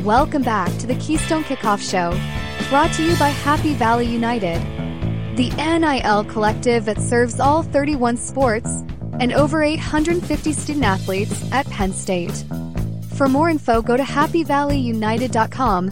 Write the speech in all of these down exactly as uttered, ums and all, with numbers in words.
Welcome back to the Keystone Kickoff Show, brought to you by Happy Valley United, the N I L collective that serves all thirty-one sports and over eight hundred fifty student-athletes at Penn State. For more info, go to happy valley united dot com.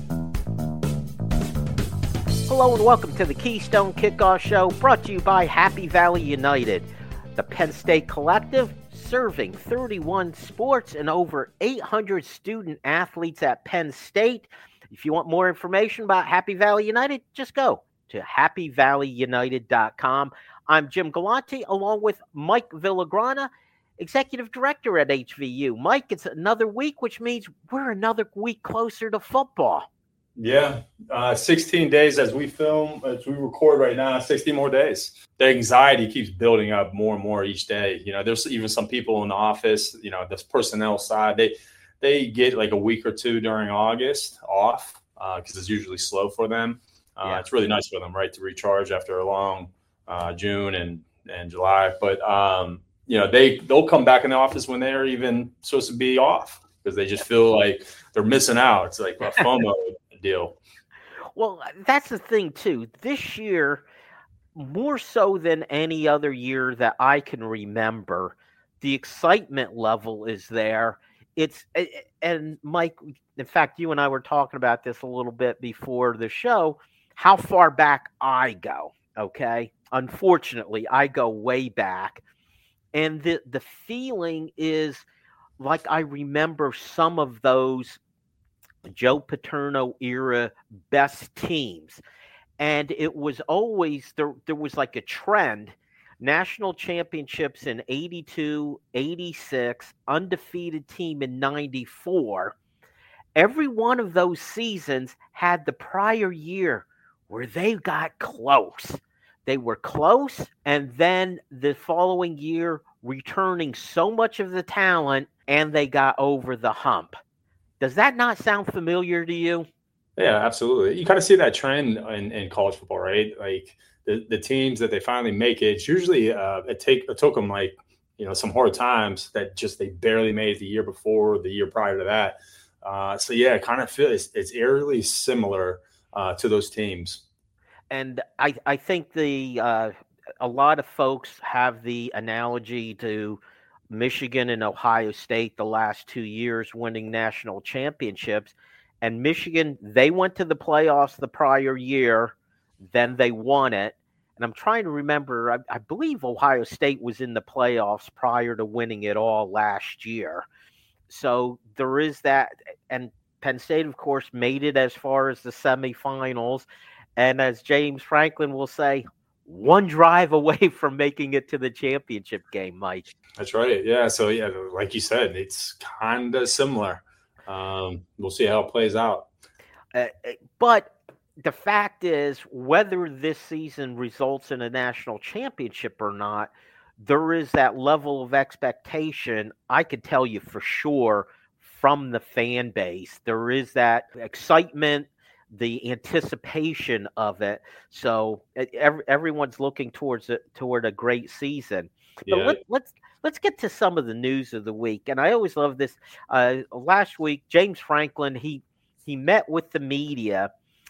Hello and welcome to the Keystone Kickoff Show, brought to you by Happy Valley United, the Penn State collective serving thirty-one sports and over eight hundred student-athletes at Penn State. If you want more information about Happy Valley United, just go to happy valley united dot com. I'm Jim Galante, along with Mike Villagrana, Executive Director at H V U. Mike, it's another week, which means we're another week closer to football. Yeah, uh, sixteen days as we film, as we record right now, sixteen more days. The anxiety keeps building up more and more each day. You know, there's even some people in the office, you know, this personnel side, they they get like a week or two during August off because uh, it's usually slow for them. Uh, yeah. It's really nice for them, right, to recharge after a long uh, June and, and July. But, um, you know, they, they'll come back in the office when they're even supposed to be off because they just feel like they're missing out. It's like a FOMO deal. Well, that's the thing, too. This year, more so than any other year that I can remember, the excitement level is there. It's and Mike, in fact, you and I were talking about this a little bit before the show, how far back I go. Okay. Unfortunately, I go way back. And the, the feeling is like I remember some of those Joe Paterno era best teams. And it was always, there, there was like a trend, national championships in eighty-two, eighty-six, undefeated team in ninety-four. Every one of those seasons had the prior year where they got close. They were close, and then the following year returning so much of the talent, and they got over the hump. Does that not sound familiar to you? Yeah, absolutely. You kind of see that trend in, in college football, right? Like the, the teams that they finally make it, it's usually uh, it take it took them like, you know, some hard times that just they barely made it the year before, the year prior to that. Uh, so yeah, it kind of feels it's, it's eerily similar uh, to those teams. And I I think the uh, a lot of folks have the analogy to Michigan and Ohio State the last two years winning national championships. And Michigan, they went to the playoffs the prior year, then they won it. And I'm trying to remember, I, I believe Ohio State was in the playoffs prior to winning it all last year. So there is that. And Penn State, of course, made it as far as the semifinals. And as James Franklin will say, one drive away from making it to the championship game, Mike. That's right. Yeah. So, yeah, like you said, it's kind of similar. Um, we'll see how it plays out. Uh, but the fact is, whether this season results in a national championship or not, there is that level of expectation. I could tell you for sure from the fan base. There is that excitement, the anticipation of it. So every, everyone's looking towards it, toward a great season. But yeah. let, let's let's get to some of the news of the week. And I always love this. Uh, last week, James Franklin, he he met with the media.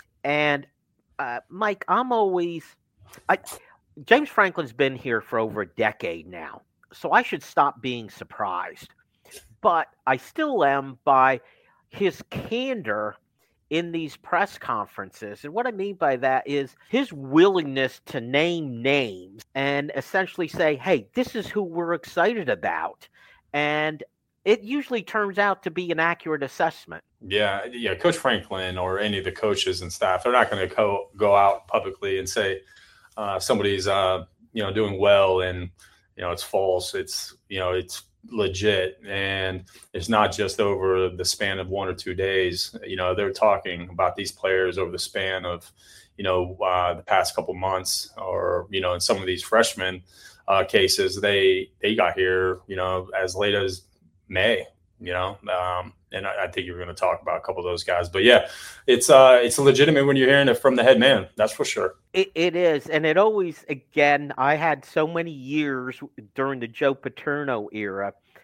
And uh, Mike, I'm always I, James Franklin's been here for over a decade now, so I should stop being surprised. But I still am by his candor in these press conferences. And what I mean by that is his willingness to name names and essentially say, hey, this is who we're excited about. And it usually turns out to be an accurate assessment. Yeah, yeah. Coach Franklin or any of the coaches and staff, they're not going to co- go out publicly and say uh, somebody's, uh, you know, doing well and, you know, it's false. It's, you know, it's legit. And it's not just over the span of one or two days. You know, they're talking about these players over the span of, you know, uh, the past couple months, or, you know, in some of these freshman uh, cases, they, they got here, you know, as late as May, you know, um, and I, I think you're going to talk about a couple of those guys. But yeah, it's uh, it's legitimate when you're hearing it from the head man. That's for sure. It, it is. And it always, again, I had so many years during the Joe Paterno era,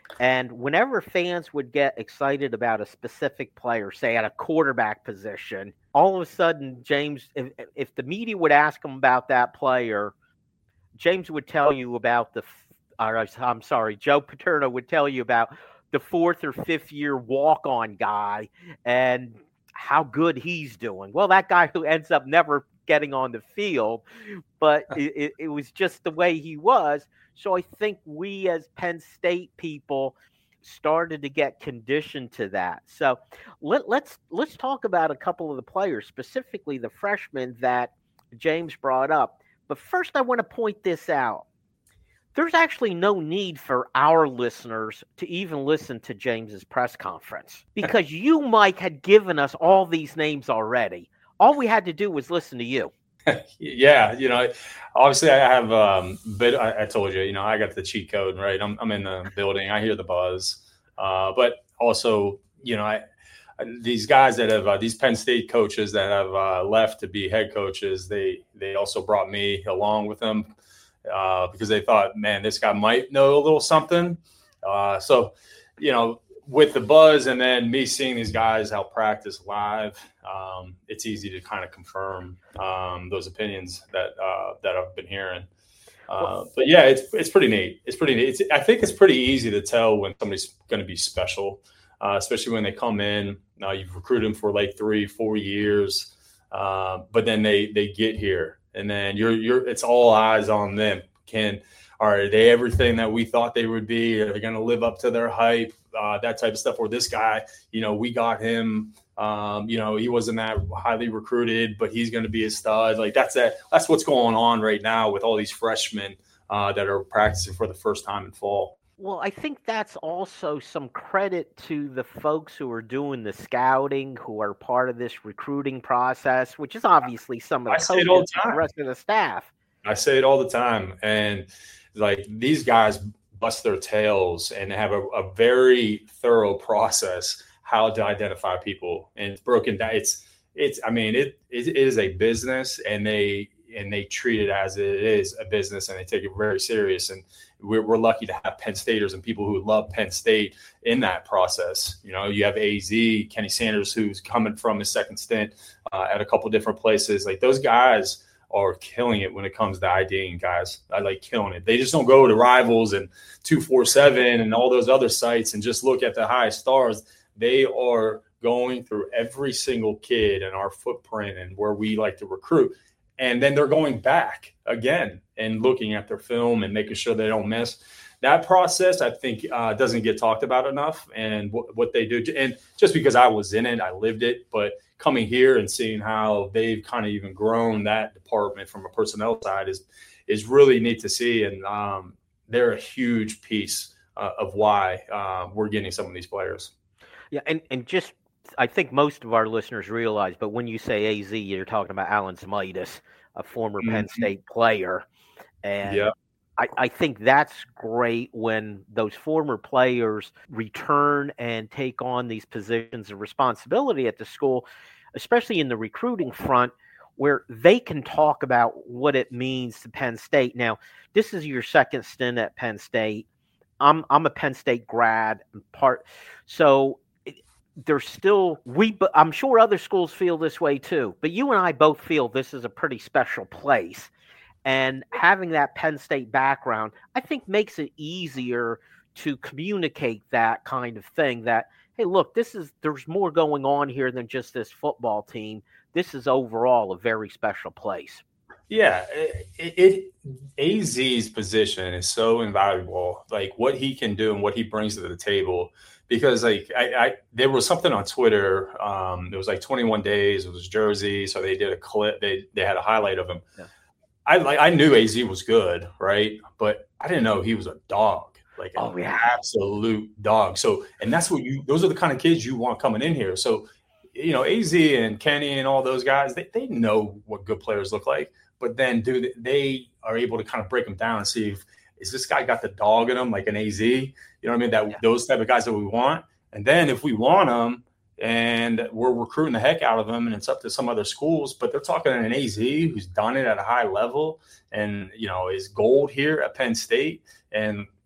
And whenever fans would get excited about a specific player, say at a quarterback position, all of a sudden, James, if, if the media would ask him about that player, James would tell you about the, or I'm sorry, Joe Paterno would tell you about the fourth or fifth year walk-on guy and how good he's doing. Well, that guy who ends up never getting on the field, but it, it was just the way he was. So I think we as Penn State people started to get conditioned to that. So let, let's let's talk about a couple of the players, specifically the freshmen that James brought up. But first, I want to point this out. There's actually no need for our listeners to even listen to James's press conference because you, Mike, had given us all these names already. All we had to do was listen to you. Yeah, you know, obviously I have, um, but I, I told you, you know, I got the cheat code, right? I'm, I'm in the building. I hear the buzz. Uh, but also, you know, I, these guys that have, uh, these Penn State coaches that have uh, left to be head coaches, they, they also brought me along with them uh, because they thought, man, this guy might know a little something. Uh, so, you know, with the buzz and then me seeing these guys out practice live, um, it's easy to kind of confirm um, those opinions that uh, that I've been hearing. Uh, but yeah, it's it's pretty neat. It's pretty neat. It's, I think it's pretty easy to tell when somebody's going to be special, uh, especially when they come in. Now you've recruited them for like three, four years, uh, but then they they get here, and then you're you're it's all eyes on them. Can are they everything that we thought they would be? Are they going to live up to their hype? Uh, that type of stuff. Or this guy, you know, we got him. Um, you know, he wasn't that highly recruited, but he's going to be a stud. Like that's that. That's what's going on right now with all these freshmen uh, that are practicing for the first time in fall. Well, I think that's also some credit to the folks who are doing the scouting, who are part of this recruiting process, which is obviously some of the coaches and the rest of the staff. I say it all the time, and like these guys bust their tails and have a, a very thorough process how to identify people, and it's broken down. It's, it's, I mean, it, it, it is a business, and they, and they treat it as it is a business, and they take it very serious. And we're, we're lucky to have Penn Staters and people who love Penn State in that process. You know, you have A Z, Kenny Sanders, who's coming from his second stint uh, at a couple different places. Like those guys are killing it when it comes to IDing guys. I like killing it. They just don't go to Rivals and two forty-seven and all those other sites and just look at the highest stars. They are going through every single kid in our footprint and where we like to recruit. And then they're going back again and looking at their film and making sure they don't miss. That process, I think, uh, doesn't get talked about enough, and w- what they do. And just because I was in it, I lived it, but coming here and seeing how they've kind of even grown that department from a personnel side is is really neat to see. And um, they're a huge piece uh, of why uh, we're getting some of these players. Yeah, and, and just I think most of our listeners realize, but when you say A Z, you're talking about Alan Zmitis, a former mm-hmm. Penn State player. And yeah. I, I think that's great when those former players return and take on these positions of responsibility at the school, especially in the recruiting front, where they can talk about what it means to Penn State. Now, this is your second stint at Penn State. I'm I'm a Penn State grad part, so there's still we. I'm sure other schools feel this way too, but you and I both feel this is a pretty special place. And having that Penn State background, I think, makes it easier to communicate that kind of thing that, hey, look, this is there's more going on here than just this football team. This is overall a very special place. Yeah, it, it A Z's position is so invaluable, like what he can do and what he brings to the table. Because like I, I there was something on Twitter. Um, it was like twenty-one days. It was Jersey, so they did a clip. They they had a highlight of him. Yeah. I like I knew A Z was good, right? But I didn't know he was a dog, like an oh, yeah. absolute dog. So, and that's what you, those are the kind of kids you want coming in here. So, you know, A Z and Kenny and all those guys, they, they know what good players look like. But then, dude, they are able to kind of break them down and see if, is this guy got the dog in him, like an A Z? You know what I mean? That yeah. Those type of guys that we want. And then if we want them, and we're recruiting the heck out of them, and it's up to some other schools, but they're talking an A Z who's done it at a high level and, you know, is gold here at Penn State. And,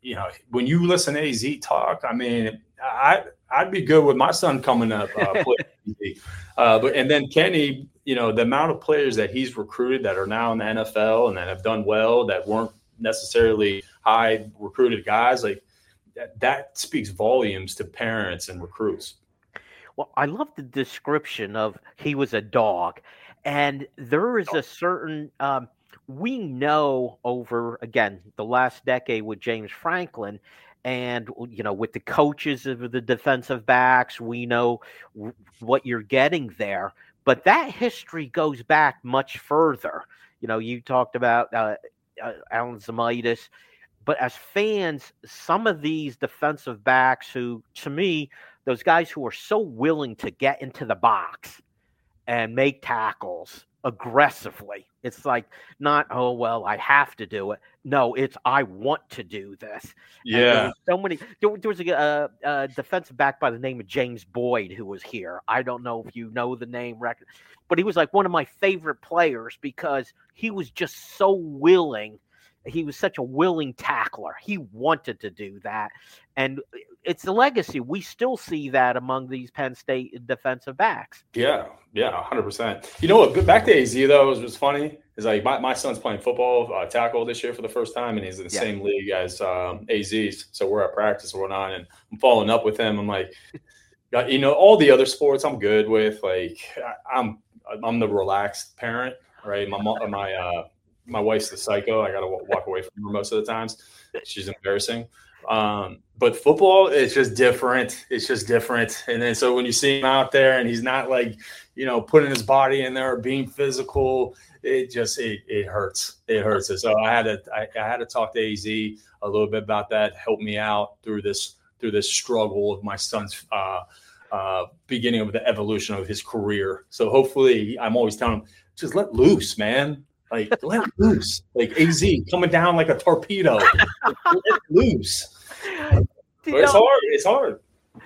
you know, when you listen to A Z talk, I mean, I I'd be good with my son coming up. Uh, play uh, but and then Kenny, you know, the amount of players that he's recruited that are now in the N F L and that have done well, that weren't necessarily high recruited guys, like that, that speaks volumes to parents and recruits. Well, I love the description of he was a dog, and there is a certain um, we know over again the last decade with James Franklin. And, you know, with the coaches of the defensive backs, we know w- what you're getting there. But that history goes back much further. You know, you talked about uh, uh, Alan Zamitis. But as fans, some of these defensive backs who, to me, those guys who are so willing to get into the box and make tackles aggressively. It's like not, oh, well, I have to do it. No, it's I want to do this. Yeah. So many. There, there was a, a, a defensive back by the name of James Boyd who was here. I don't know if you know the name, record, but he was like one of my favorite players because he was just so willing. He was such a willing tackler. He wanted to do that. And it's a legacy. We still see that among these Penn State defensive backs. Yeah, yeah, one hundred percent. You know what? Back to A Z, though, was was funny. Is like my, my son's playing football uh, tackle this year for the first time, and he's in the yeah. same league as um, A Z's. So we're at practice and whatnot, and I'm following up with him. I'm like, you know, all the other sports I'm good with. Like, I'm I'm the relaxed parent, right? My my uh, my wife's the psycho. I got to walk away from her most of the times. She's embarrassing. Um, but football, it's just different. It's just different. And then so when you see him out there and he's not like, you know, putting his body in there or being physical, it just it, it hurts. It hurts. And so I had to I, I had to talk to A Z a little bit about that. Help me out through this through this struggle of my son's uh, uh, beginning of the evolution of his career. So hopefully, I'm always telling him, just let loose, man. Like, let loose. Like A Z coming down like a torpedo. Let loose. But it's hard. It's hard.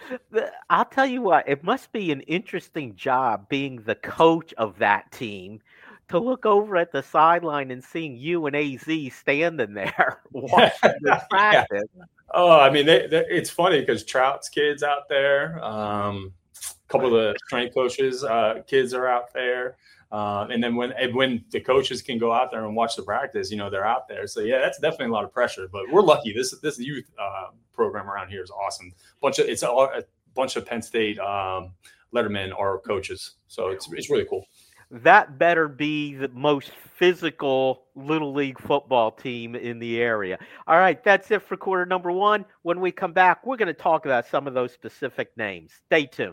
I'll tell you what, it must be an interesting job being the coach of that team to look over at the sideline and seeing you and A Z standing there watching the practice. Yeah. Oh, I mean, they, they, it's funny because Trout's kids out there, um, a couple of the strength coaches' uh, kids are out there. Uh, and then when when the coaches can go out there and watch the practice, you know, they're out there. So, yeah, that's definitely a lot of pressure. But we're lucky. This this youth uh, program around here is awesome. Bunch of It's a, a bunch of Penn State um, lettermen are coaches. So it's it's really cool. That better be the most physical Little League football team in the area. All right, that's it for quarter number one. When we come back, we're going to talk about some of those specific names. Stay tuned.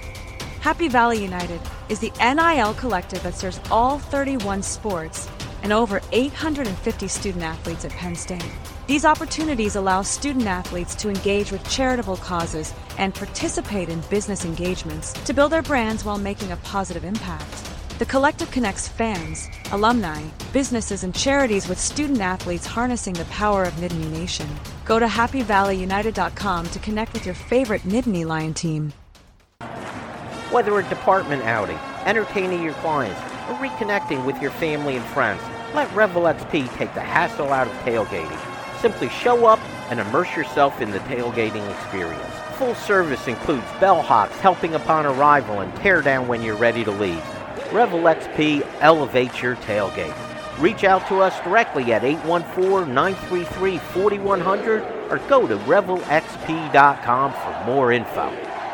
Happy Valley United is the N I L collective that serves all thirty-one sports and over eight hundred fifty student athletes at Penn State. These opportunities allow student athletes to engage with charitable causes and participate in business engagements to build their brands while making a positive impact. The collective connects fans, alumni, businesses, and charities with student athletes harnessing the power of Nittany Nation. Go to happy valley united dot com to connect with your favorite Nittany Lion team. Whether a department outing, entertaining your clients, or reconnecting with your family and friends, let Revel X P take the hassle out of tailgating. Simply show up and immerse yourself in the tailgating experience. Full service includes bellhops helping upon arrival and tear down when you're ready to leave. Revel X P elevates your tailgate. Reach out to us directly at eight one four, nine three three, four one zero zero or go to revel x p dot com for more info.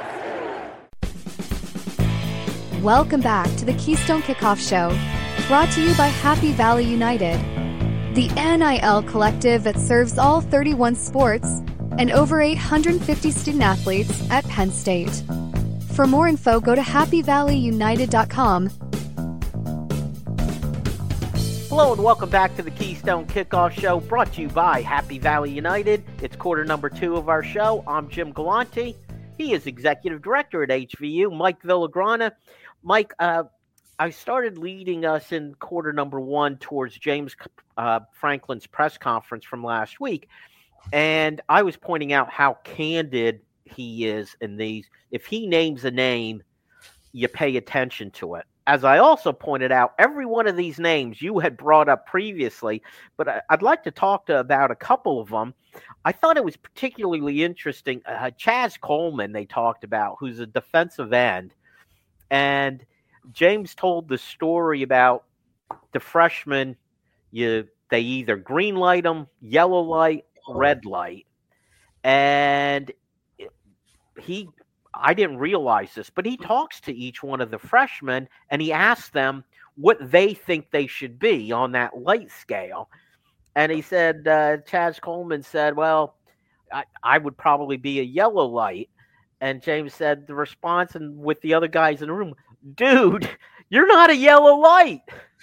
Welcome back to the Keystone Kickoff Show, brought to you by Happy Valley United, the N I L collective that serves all thirty-one sports and over eight hundred fifty student athletes at Penn State. For more info, go to happy valley united dot com. Hello and welcome back to the Keystone Kickoff Show, brought to you by Happy Valley United. It's quarter number two of our show. I'm Jim Galante. He is Executive Director at H V U, Mike Villagrana. Mike, uh, I started leading us in quarter number one towards James uh, Franklin's press conference from last week, and I was pointing out how candid he is in these. If he names a name, you pay attention to it. as I also pointed out, every one of these names you had brought up previously, but I, I'd like to talk to about a couple of them. I thought it was particularly interesting. Uh, Chaz Coleman, they talked about, who's a defensive end. And James told the story about the freshmen. You they either green light them, yellow light, red light. And he, I didn't realize this, but he talks to each one of the freshmen and he asks them what they think they should be on that light scale. And he said, uh, Chaz Coleman said, well, I, I would probably be a yellow light. And James said the response, and with the other guys in the room, dude, you're not a yellow light.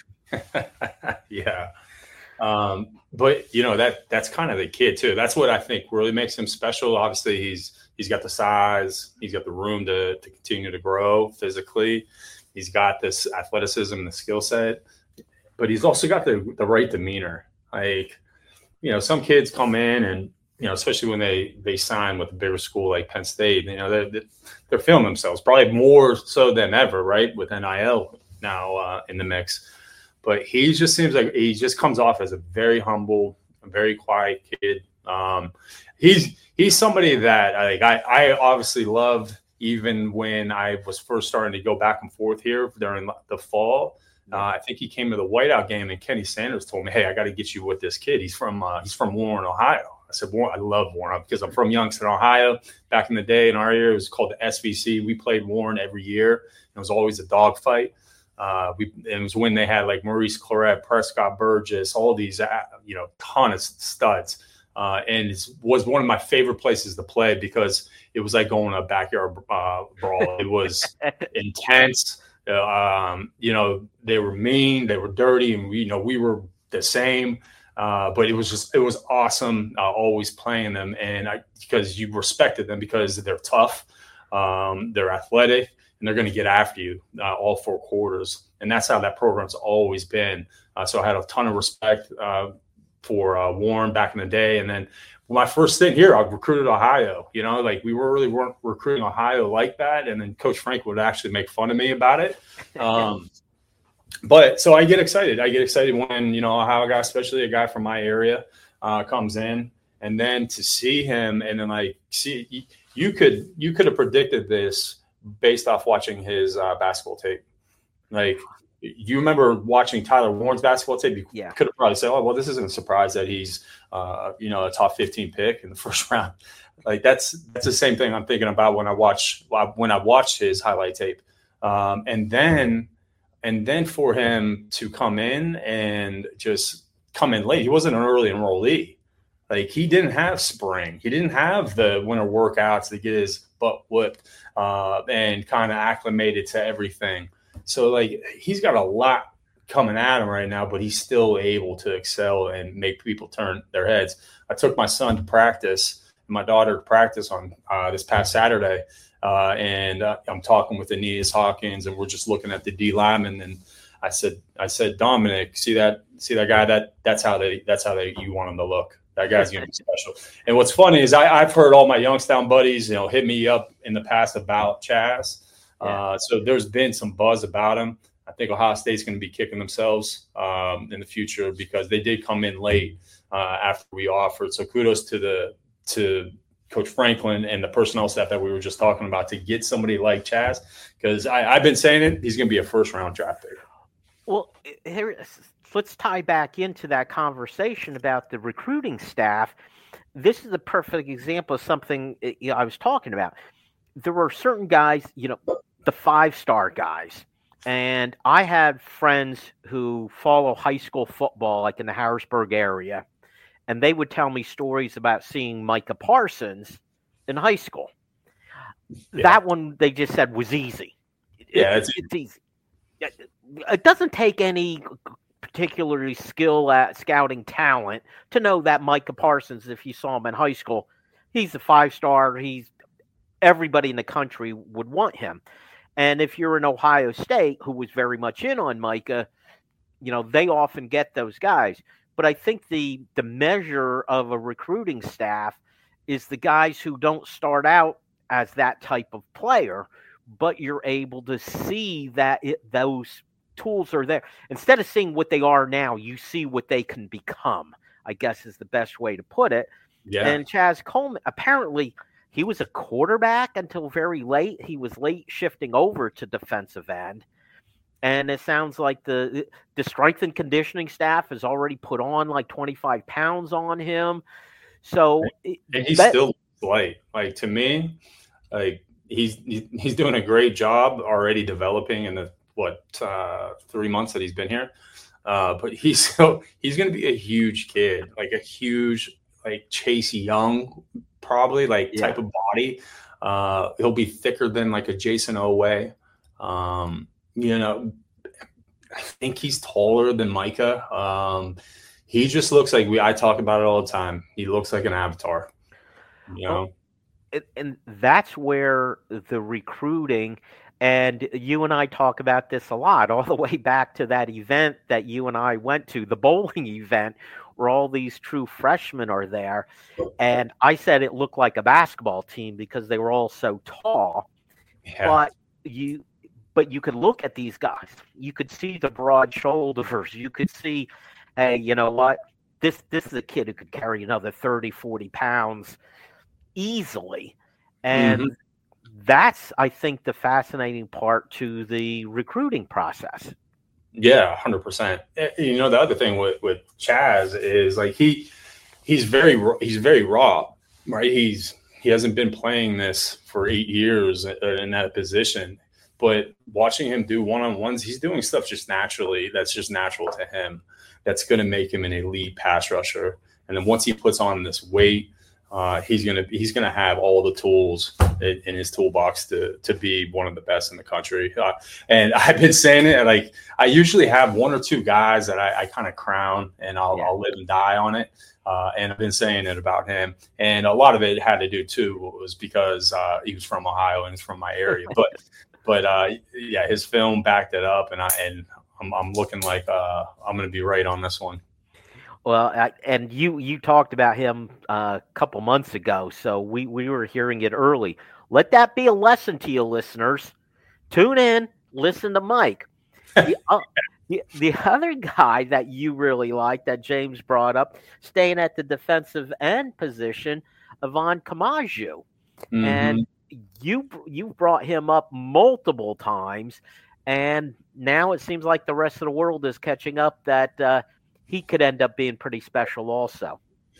Yeah. Um, but you know, that that's kind of the kid too. That's what I think really makes him special. Obviously he's, he's got the size, he's got the room to, to continue to grow physically. He's got this athleticism, the skill set, but he's also got the, the right demeanor. Like, you know, some kids come in and, you know, especially when they, they sign with a bigger school like Penn State, you know, they're, they're feeling themselves probably more so than ever, right? With N I L now uh, in the mix. But he just seems like he just comes off as a very humble, very quiet kid. Um, he's he's somebody that like I, I obviously loved even when I was first starting to go back and forth here during the fall. Uh, I think he came to the whiteout game and Kenny Sanders told me, hey, I got to get you with this kid. He's from uh, he's from Warren, Ohio. I said, Warren, I love Warren because I'm from Youngstown, Ohio. Back in the day in our area, it was called the S V C. We played Warren every year. It was always a dogfight. Uh, we, it was when they had like Maurice Claret, Prescott Burgess, all these, uh, you know, ton of studs. Uh, and it was one of my favorite places to play because it was like going to a backyard uh, brawl. It was intense. Uh, um, you know, they were mean, they were dirty, and we, you know, we were the same. Uh, but it was just, it was awesome uh, always playing them. And I, because you respected them because they're tough, um, they're athletic, and they're going to get after you uh, all four quarters. And that's how that program's always been. Uh, so I had a ton of respect uh, for uh, Warren back in the day. And then my first stint here, I recruited Ohio. You know, like we were really weren't recruiting Ohio like that. And then Coach Frank would actually make fun of me about it. Um, but so I get excited. I get excited when, you know, Ohio guy, especially a guy from my area, uh, comes in. And then to see him and then like see, you could you could have predicted this based off watching his uh, basketball tape. Like, you remember watching Tyler Warren's basketball tape? You yeah. could have probably said, oh, well, this isn't a surprise that he's, uh, you know, a top fifteen pick in the first round. Like, that's that's the same thing I'm thinking about when I watch when I watched his highlight tape. Um, and then and then for him to come in and just come in late, he wasn't an early enrollee. Like, he didn't have spring. He didn't have the winter workouts to get his butt whipped uh, and kind of acclimated to everything. So, like, he's got a lot coming at him right now, but he's still able to excel and make people turn their heads. I took my son to practice, and my daughter to practice on uh, this past Saturday, uh, and uh, I'm talking with Aeneas Hawkins, and we're just looking at the D lineman, and I said, I said, Dominic, see that, see that guy? That that's how they, that's how they, you want him to look. That guy's going to be special. And what's funny is I, I've heard all my Youngstown buddies, you know, hit me up in the past about Chaz. Yeah. Uh, so there's been some buzz about him. I think Ohio State's going to be kicking themselves um, in the future because they did come in late uh, after we offered. So kudos to the to Coach Franklin and the personnel staff that we were just talking about to get somebody like Chaz, because I've been saying it, he's going to be a first round draft pick. Well, here, let's tie back into that conversation about the recruiting staff. This is a perfect example of something you know, I was talking about. There were certain guys, you know, the five-star guys. And I had friends who follow high school football, like in the Harrisburg area. And they would tell me stories about seeing Micah Parsons in high school. Yeah. That one, they just said, was easy. Yeah, it, it's, it's easy. It doesn't take any particularly skill at scouting talent to know that Micah Parsons, if you saw him in high school, he's a five-star. He's everybody in the country would want him. And if you're in Ohio State, who was very much in on Micah, you know, they often get those guys. But I think the the measure of a recruiting staff is the guys who don't start out as that type of player, but you're able to see that it, those tools are there. Instead of seeing what they are now, you see what they can become, I guess is the best way to put it. Yeah. And Chaz Coleman, apparently he was a quarterback until very late. He was late shifting over to defensive end. And it sounds like the the strength and conditioning staff has already put on like twenty-five pounds on him. So and he's that, still light. Like, to me, like he's he's doing a great job already developing in the what uh, three months that he's been here. Uh, but he's so he's going to be a huge kid, like a huge like Chase Young, probably like yeah. type of body. Uh, he'll be thicker than like a Jason Owe. Um, you know, I think he's taller than Micah. Um, he just looks like we. I talk about it all the time. He looks like an avatar. You know, well, and, and that's where the recruiting. And you and I talk about this a lot, all the way back to that event that you and I went to, the bowling event, where all these true freshmen are there. And I said it looked like a basketball team because they were all so tall. yeah. But you but you could look at these guys. You could see the broad shoulders. You could see, hey, you know what? This this is a kid who could carry another thirty, forty pounds easily. And mm-hmm. that's, I think, the fascinating part to the recruiting process. Yeah, one hundred percent. You know, the other thing with, with Chaz is like he he's very he's very raw, right? He's he hasn't been playing this for eight years in that position, but watching him do one-on-ones, he's doing stuff just naturally. That's just natural to him. That's going to make him an elite pass rusher. And then once he puts on this weight, Uh, he's gonna he's gonna have all the tools in, in his toolbox to to be one of the best in the country. Uh, and I've been saying it, like I usually have one or two guys that I, I kind of crown, and I'll, yeah. I'll live and die on it. Uh, and I've been saying it about him, and a lot of it had to do too was because uh, he was from Ohio and he's from my area. But but uh, yeah, his film backed it up, and I and I'm, I'm looking like uh, I'm gonna be right on this one. Well, I, and you you talked about him uh, a couple months ago, so we, we were hearing it early. Let that be a lesson to you, listeners. Tune in, listen to Mike. The, uh, the, the other guy that you really like that James brought up, staying at the defensive end position, Ivan Kamaju. Mm-hmm. And you you brought him up multiple times, and now it seems like the rest of the world is catching up that uh, – he could end up being pretty special also.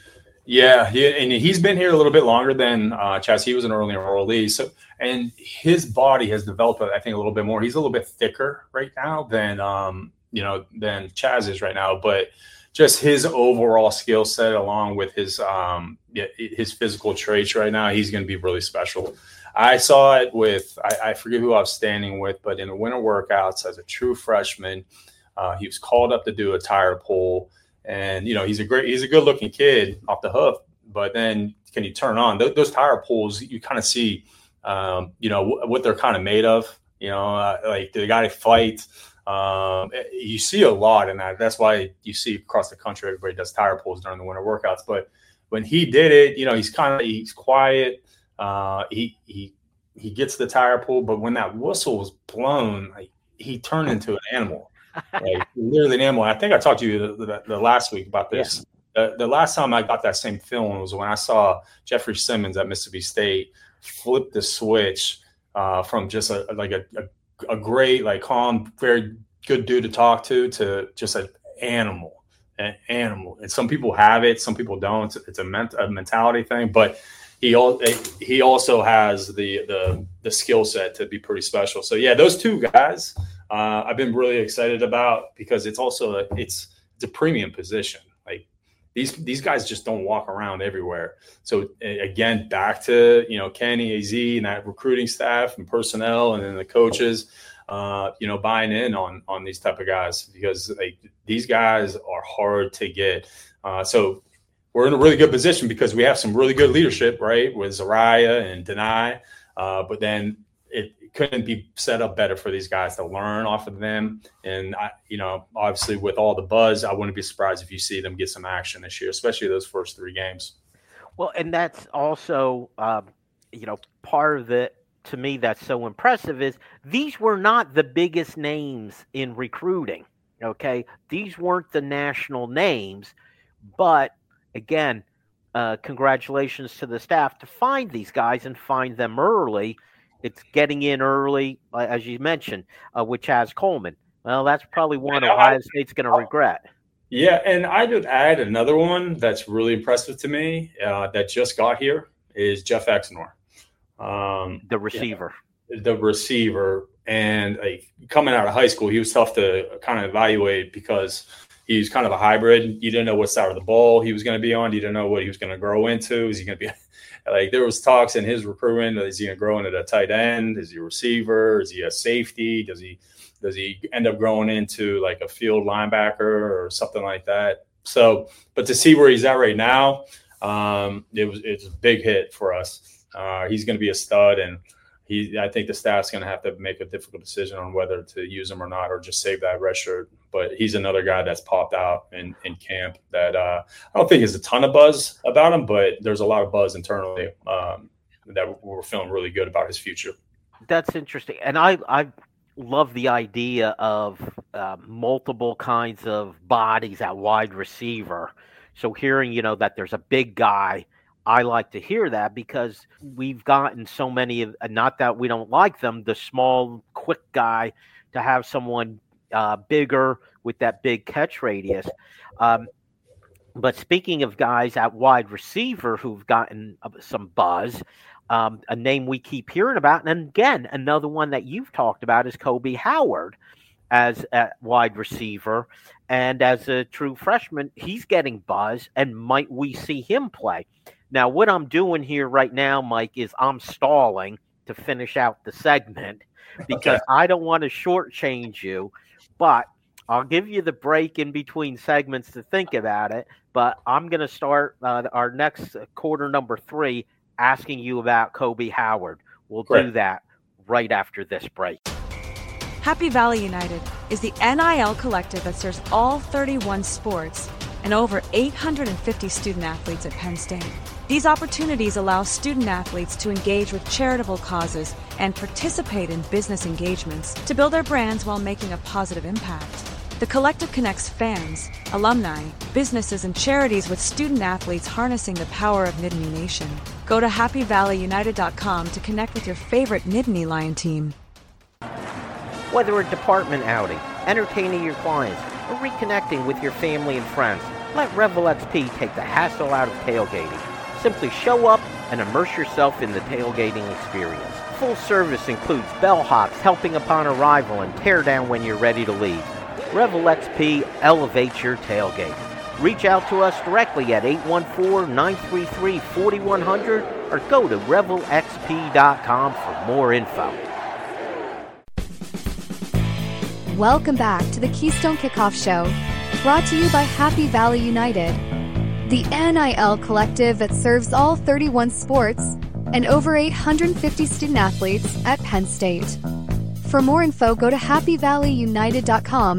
Yeah, he, and he's been here a little bit longer than uh, Chaz. He was an early enrollee. So, and his body has developed, I think, a little bit more. He's a little bit thicker right now than, um, you know, than Chaz is right now. But just his overall skill set along with his, um, his physical traits right now, he's going to be really special. I saw it with, I, I forget who I was standing with, but in the winter workouts as a true freshman, Uh, he was called up to do a tire pull, and you know he's a great, he's a good-looking kid off the hoof. But then, can you turn on Th- those tire pulls? You kind of see, um, you know, w- what they're kind of made of. You know, uh, like the guy fight. Um, you see a lot in that. That's why you see across the country everybody does tire pulls during the winter workouts. But when he did it, you know, he's kind of he's quiet. Uh, he he he gets the tire pull, but when that whistle was blown, like, he turned into an animal. Like literally an animal. I think I talked to you the, the, the last week about this. Yeah. The, the last time I got that same film was when I saw Jeffrey Simmons at Mississippi State flip the switch uh, from just a like a, a a great, like calm, very good dude to talk to to just an animal, an animal. And some people have it, some people don't. It's, it's a, ment- a mentality thing, but he al- he also has the the the skill set to be pretty special. So yeah, those two guys. Uh, I've been really excited about because it's also a, it's it's a premium position. Like these these guys just don't walk around everywhere. So again, back to you know Kenny, A Z, and that recruiting staff and personnel, and then the coaches, uh, you know, buying in on on these type of guys because like these guys are hard to get. Uh, so we're in a really good position because we have some really good leadership, right, with Zariah and Denai, uh, but then it couldn't be set up better for these guys to learn off of them. And, I, you know, obviously with all the buzz, I wouldn't be surprised if you see them get some action this year, especially those first three games. Well, and that's also, um, you know, part of it to me that's so impressive is these were not the biggest names in recruiting. Okay, these weren't the national names, but again, uh, congratulations to the staff to find these guys and find them early. It's getting in early, uh, as you mentioned, uh, with Chaz Coleman. Well, that's probably one Ohio State's going to regret. Yeah, and I would add another one that's really impressive to me uh, that just got here is Jeff Exnor. Um, the receiver. Yeah, the receiver. And like, coming out of high school, he was tough to kind of evaluate because he's kind of a hybrid. You didn't know what side of the ball he was going to be on. You didn't know what he was going to grow into. Is he going to be like, there was talks in his recruitment. Is he going to grow into a tight end? Is he a receiver? Is he a safety? Does he, does he end up growing into like a field linebacker or something like that? So, but to see where he's at right now, um, it was, it's a big hit for us. Uh, he's going to be a stud, and He, I think the staff's going to have to make a difficult decision on whether to use him or not, or just save that red shirt. But he's another guy that's popped out in, in camp that uh, I don't think there's a ton of buzz about him, but there's a lot of buzz internally um, that we're feeling really good about his future. That's interesting. And I, I love the idea of uh, multiple kinds of bodies at wide receiver. So hearing, you know, that there's a big guy, I like to hear that because we've gotten so many of, not that we don't like them, the small, quick guy, to have someone uh, bigger with that big catch radius. Um, but speaking of guys at wide receiver who've gotten some buzz, um, a name we keep hearing about, and again, another one that you've talked about is Kobe Howard as a wide receiver. And as a true freshman, he's getting buzz, and might we see him play? Now, what I'm doing here right now, Mike, is I'm stalling to finish out the segment because okay. I don't want to shortchange you, but I'll give you the break in between segments to think about it. But I'm going to start uh, our next quarter number three asking you about Kobe Howard. We'll Great. do that right after this break. Happy Valley United is the N I L collective that serves all thirty-one sports and over eight hundred fifty student athletes at Penn State. These opportunities allow student athletes to engage with charitable causes and participate in business engagements to build their brands while making a positive impact. The collective connects fans, alumni, businesses, and charities with student athletes harnessing the power of Nittany Nation. Go to happy valley united dot com to connect with your favorite Nittany Lion team. Whether a department outing, entertaining your clients, or reconnecting with your family and friends, let Revel X P take the hassle out of tailgating. Simply show up and immerse yourself in the tailgating experience. Full service includes bellhops helping upon arrival and tear down when you're ready to leave. Revel X P elevates your tailgate. Reach out to us directly at eight one four, nine three three, four one zero zero or go to revel x p dot com for more info. Welcome back to the Keystone Kickoff Show, brought to you by Happy Valley United, the N I L collective that serves all thirty-one sports and over eight hundred fifty student athletes at Penn State. For more info, go to happy valley united dot com.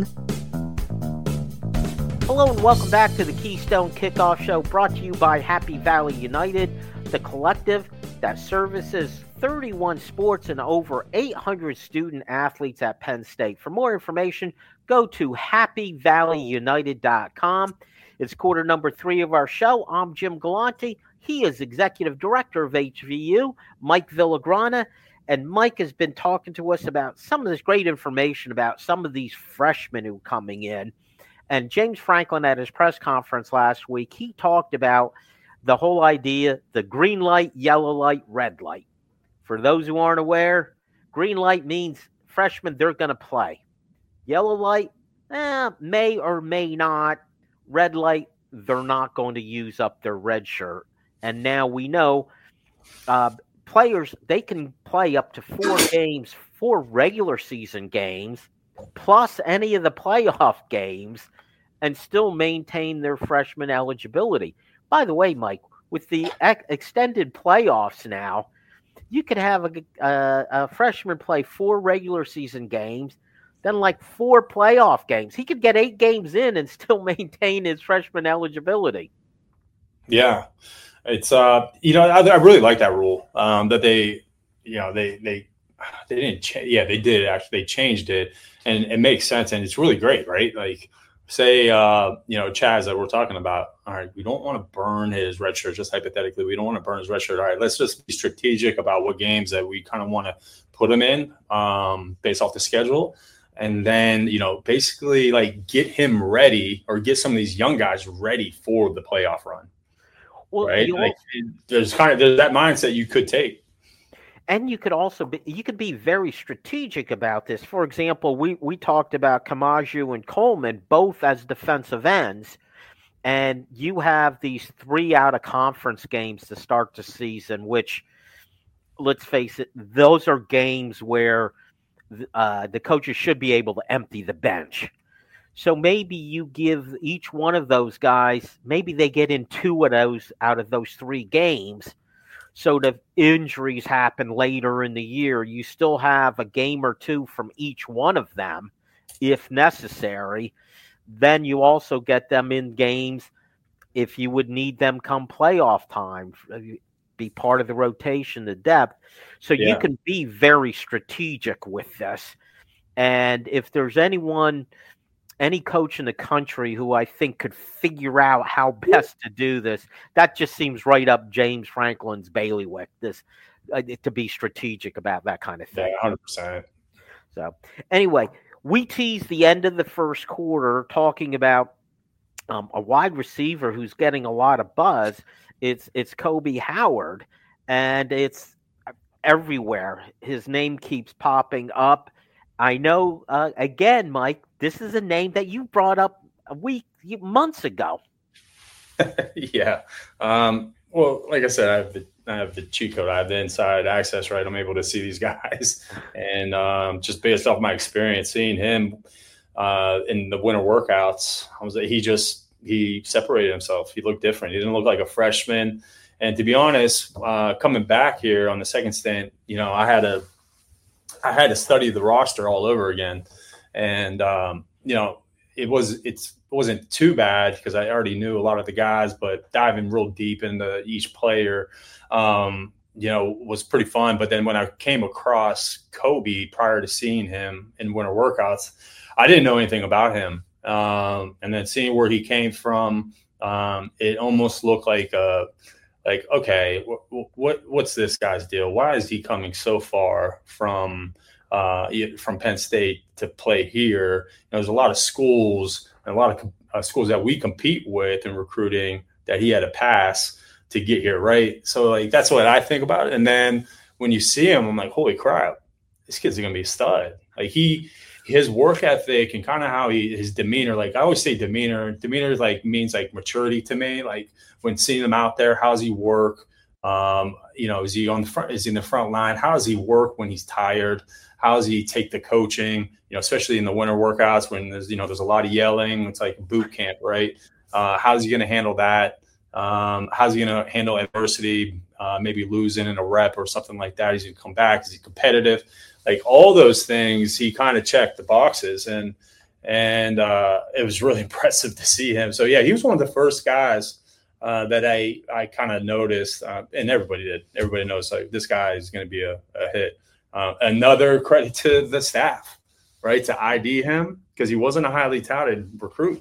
Hello and welcome back to the Keystone Kickoff Show, brought to you by Happy Valley United, the collective that services thirty-one sports and over eight hundred student athletes at Penn State. For more information, go to happy valley united dot com. It's quarter number three of our show. I'm Jim Galante. He is Executive Director of H V U, Mike Villagrana. And Mike has been talking to us about some of this great information about some of these freshmen who are coming in. And James Franklin, at his press conference last week, he talked about the whole idea, the green light, yellow light, red light. For those who aren't aware, green light means freshmen, they're going to play. Yellow light, eh, may or may not. Red light, they're not going to use up their red shirt. And now we know uh, players, they can play up to four games, four regular season games, plus any of the playoff games, and still maintain their freshman eligibility. By the way, Mike, with the ex- extended playoffs now, you could have a, a, a freshman play four regular season games, then like four playoff games. He could get eight games in and still maintain his freshman eligibility. Yeah, it's uh, you know, I, I really like that rule um, that they, you know, they they they didn't change. Yeah, they did actually. They changed it, and it makes sense, and it's really great, right? Like, say, uh, you know, Chaz that we're talking about. All right, we don't want to burn his red shirt. Just hypothetically, we don't want to burn his red shirt. All right, let's just be strategic about what games that we kind of want to put him in, um, based off the schedule, and then, you know, basically like get him ready, or get some of these young guys ready for the playoff run. Well, right? Like, there's kind of there's that mindset you could take. And you could also be, you could be very strategic about this. For example, we, we talked about Kamaju and Coleman both as defensive ends, and you have these three out of conference games to start the season, which, let's face it, those are games where uh, the coaches should be able to empty the bench. So maybe you give each one of those guys, maybe they get in two of those out of those three games. So the injuries happen later in the year, you still have a game or two from each one of them, if necessary. Then you also get them in games if you would need them come playoff time, be part of the rotation, the depth. So yeah. You can be very strategic with this. And if there's anyone, any coach in the country who I think could figure out how best to do this, that just seems right up James Franklin's bailiwick, this uh, to be strategic about that kind of thing. Yeah, one hundred percent. So anyway, we teased the end of the first quarter talking about um, a wide receiver who's getting a lot of buzz. It's it's Kobe Howard, and it's everywhere. His name keeps popping up. I know, uh, again, Mike, this is a name that you brought up a week, months ago. yeah. Um, well, like I said, I have the I have the cheat code. I have the inside access, right? I'm able to see these guys. And um, just based off my experience, seeing him uh, in the winter workouts, I was he just he separated himself. He looked different. He didn't look like a freshman. And to be honest, uh, coming back here on the second stint, you know, I had a I had to study the roster all over again. And, um, you know, it was, it's, it wasn't too bad because I already knew a lot of the guys, but diving real deep into each player, um, you know, was pretty fun. But then when I came across Kobe prior to seeing him in winter workouts, I didn't know anything about him. Um, and then seeing where he came from, um, it almost looked like, uh, like, okay, what, what what's this guy's deal? Why is he coming so far from uh, from Penn State to play here? You know, there's a lot of schools and a lot of uh, schools that we compete with in recruiting that he had to pass to get here, right? So, like, that's what I think about it. And then when you see him, I'm like, holy crap, this kid's going to be a stud. Like, he his work ethic and kind of how he his demeanor, like I always say demeanor, demeanor like means like maturity to me. Like when seeing him out there, how's he work? Um, you know, is he on the front, is he in the front line? How does he work when he's tired? How does he take the coaching, you know, especially in the winter workouts when there's, you know, there's a lot of yelling. It's like boot camp, right? Uh, how's he going to handle that? Um, how's he going to handle adversity? Uh, maybe losing in a rep or something like that. He's going to come back. Is he competitive? Like all those things, he kind of checked the boxes, and and uh, it was really impressive to see him. So yeah, he was one of the first guys uh, that I I kind of noticed, uh, and everybody did. Everybody knows like this guy is going to be a, a hit. Uh, another credit to the staff, right, to I D him because he wasn't a highly touted recruit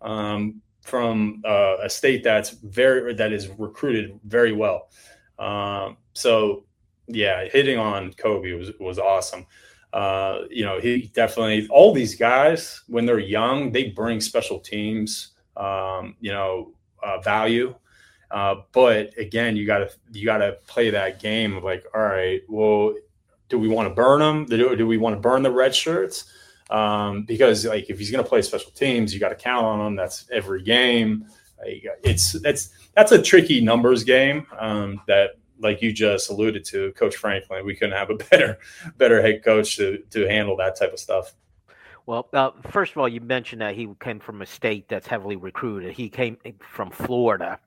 um, from uh, a state that's very that is recruited very well. Um, so. Yeah, hitting on Kobe was was awesome. Uh, you know, he definitely all these guys when they're young, they bring special teams, um, you know, uh, value. Uh, but again, you gotta you gotta play that game of like, all right, well, do we want to burn them? Do, do we want to burn the red shirts? Um, because like if he's gonna play special teams, you got to count on him. That's every game. Like, it's that's that's a tricky numbers game um, that. Like you just alluded to, Coach Franklin, we couldn't have a better, better head coach to to handle that type of stuff. Well, uh, first of all, you mentioned that he came from a state that's heavily recruited. He came from Florida,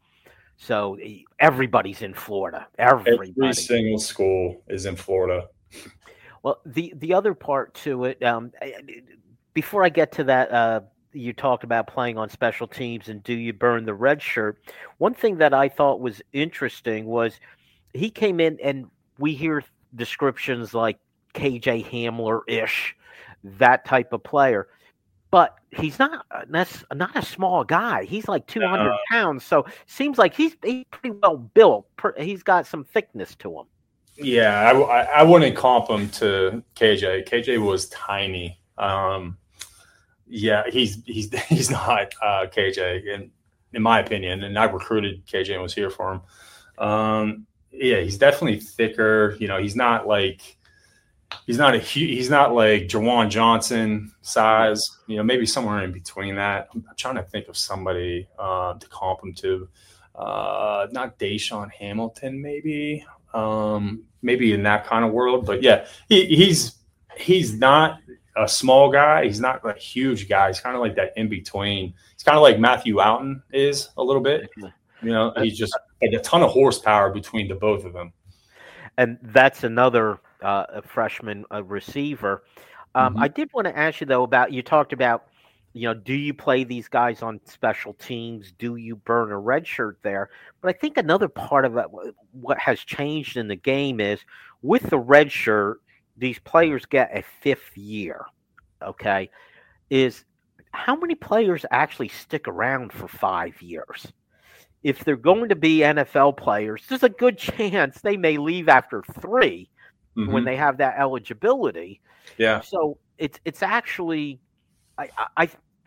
so everybody's in Florida. Everybody. Every single school is in Florida. Well, the the other part to it, um, before I get to that, uh, you talked about playing on special teams and do you burn the red shirt? One thing that I thought was interesting was. He came in, and we hear descriptions like K J Hamler-ish, that type of player. But he's not that's not a small guy. He's like two hundred uh, pounds, so seems like he's, he's pretty well built. He's got some thickness to him. Yeah, I, I, I wouldn't comp him to K J. K J was tiny. Um, yeah, he's he's he's not uh, K J, in in my opinion. And I recruited K J and was here for him. Um, yeah, he's definitely thicker. You know, he's not like he's not a he's not like Jawan Johnson size. You know, maybe somewhere in between that. I'm, I'm trying to think of somebody uh, to comp him to. Uh, not Deshaun Hamilton, maybe. Um, maybe in that kind of world, but yeah, he, he's he's not a small guy. He's not a huge guy. He's kind of like that in between. He's kind of like Matthew Outen is a little bit. You know, he's just like a ton of horsepower between the both of them. And that's another uh, freshman uh, receiver. Um, mm-hmm. I did want to ask you though about you talked about. You know, do you play these guys on special teams? Do you burn a red shirt there? But I think another part of it, what has changed in the game is with the red shirt, these players get a fifth year, okay, is how many players actually stick around for five years? If they're going to be N F L players, there's a good chance they may leave after three mm-hmm. when they have that eligibility. Yeah. So it's it's actually... I, I,